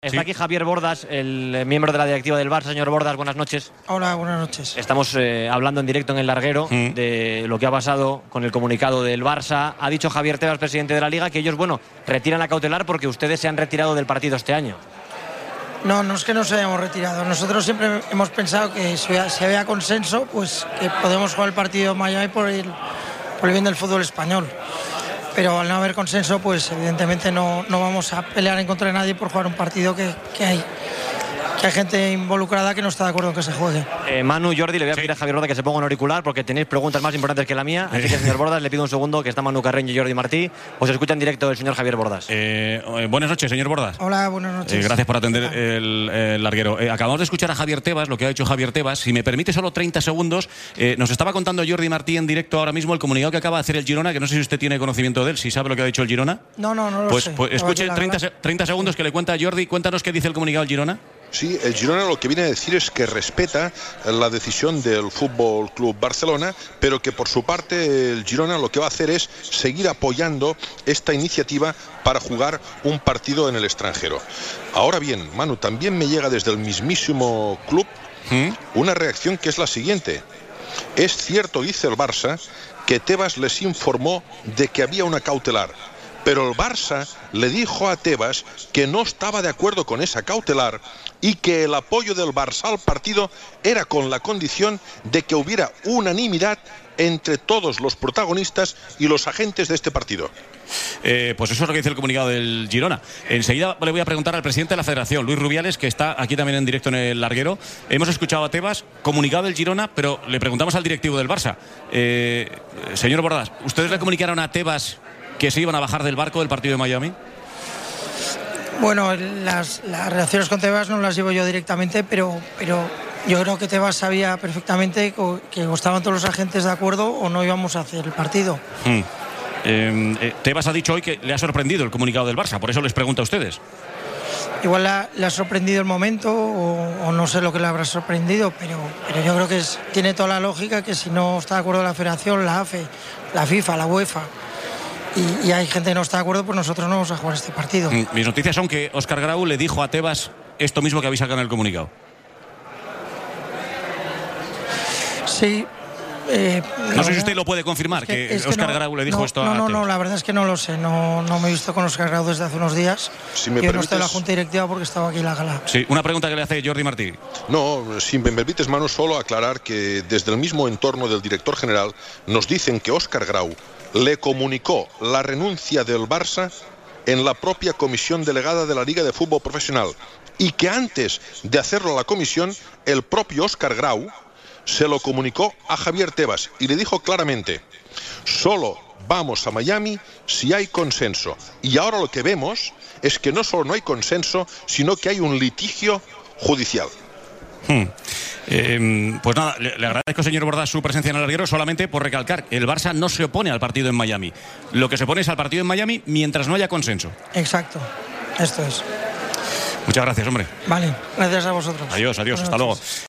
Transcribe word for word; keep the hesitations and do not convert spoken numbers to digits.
Está Sí. aquí Javier Bordas, el miembro de la directiva del Barça. Señor Bordas, buenas noches. Hola, buenas noches. Estamos eh, hablando en directo en El Larguero Mm. de lo que ha pasado con el comunicado del Barça. Ha dicho Javier Tebas, presidente de la Liga, que ellos, bueno, retiran la cautelar porque ustedes se han retirado del partido este año. No, no es que nos hayamos retirado. Nosotros siempre hemos pensado que si había, si había consenso, pues que podemos jugar el partido en Miami por el, por el bien del fútbol español. Pero al no haber consenso, pues evidentemente no, no vamos a pelear en contra de nadie por jugar un partido que, que hay. Que hay gente involucrada que no está de acuerdo en que se juegue. Eh, Manu, Jordi, le voy a Sí. pedir a Javier Bordas que se ponga un auricular porque tenéis preguntas más importantes que la mía. Así que, señor Bordas, le pido un segundo, que está Manu Carreño y Jordi Martí. Os escucha en directo el señor Javier Bordas. Eh, eh, buenas noches, señor Bordas. Hola, buenas noches. Eh, gracias por atender el, el larguero. Eh, acabamos de escuchar a Javier Tebas, lo que ha dicho Javier Tebas. Si me permite solo treinta segundos, eh, nos estaba contando Jordi Martí en directo ahora mismo el comunicado que acaba de hacer el Girona, que no sé si usted tiene conocimiento de él, si sabe lo que ha dicho el Girona. No, no, no lo Pues, sé. pues Estaba aquí escuche en la treinta, gala. se- treinta segundos que le cuenta Jordi. Cuéntanos qué dice el comunicado del Girona. Sí, el Girona lo que viene a decir es que respeta la decisión del Fútbol Club Barcelona, pero que por su parte el Girona lo que va a hacer es seguir apoyando esta iniciativa para jugar un partido en el extranjero. Ahora bien, Manu, también me llega desde el mismísimo club ¿Mm? una reacción que es la siguiente. Es cierto, dice el Barça, que Tebas les informó de que había una cautelar. Pero el Barça le dijo a Tebas que no estaba de acuerdo con esa cautelar y que el apoyo del Barça al partido era con la condición de que hubiera unanimidad entre todos los protagonistas y los agentes de este partido. Eh, pues eso es lo que dice el comunicado del Girona. Enseguida le voy a preguntar al presidente de la Federación, Luis Rubiales, que está aquí también en directo en el larguero. Hemos escuchado a Tebas, comunicado del Girona, pero le preguntamos al directivo del Barça. Eh, señor Bordas, ¿ustedes le comunicaron a Tebas que se iban a bajar del barco del partido de Miami? Bueno, las, las relaciones con Tebas no las llevo yo directamente, pero, pero yo creo que Tebas sabía perfectamente co- que o estaban todos los agentes de acuerdo o no íbamos a hacer el partido. Hmm. Eh, eh, Tebas ha dicho hoy que le ha sorprendido el comunicado del Barça, por eso les pregunto a ustedes. Igual la- le ha sorprendido el momento o, o no sé lo que le habrá sorprendido, pero, pero yo creo que es- tiene toda la lógica que si no está de acuerdo la Federación, la A F E, la FIFA, la UEFA, y, y hay gente que no está de acuerdo, pues nosotros no vamos a jugar este partido. Hmm. Mis noticias son que Óscar Grau le dijo a Tebas esto mismo que habéis sacado en el comunicado. Sí. Eh, la No sé si verdad- usted lo puede confirmar, es que, es Óscar no- Grau le dijo no, esto no, a no, Tebas. no, la verdad es que no lo sé. No, no me he visto con Óscar Grau desde hace unos días. Si me Yo no estoy en la permites- Junta Directiva porque estaba aquí en la gala. Sí, una pregunta que le hace Jordi Martí. No, si me permites, Manu, solo aclarar que desde el mismo entorno del director general nos dicen que Óscar Grau le comunicó la renuncia del Barça en la propia comisión delegada de la Liga de Fútbol Profesional y que antes de hacerlo a la comisión, el propio Óscar Grau se lo comunicó a Javier Tebas y le dijo claramente: solo vamos a Miami si hay consenso. Y ahora lo que vemos es que no solo no hay consenso, sino que hay un litigio judicial. Hmm. Eh, pues nada, le, le agradezco, señor Bordas, su presencia en el larguero, solamente por recalcar, el Barça no se opone al partido en Miami. Lo que se opone es al partido en Miami mientras no haya consenso. Exacto. Esto es. Muchas gracias, hombre. Vale. Gracias a vosotros. Adiós, adiós, Buenas hasta noches. luego.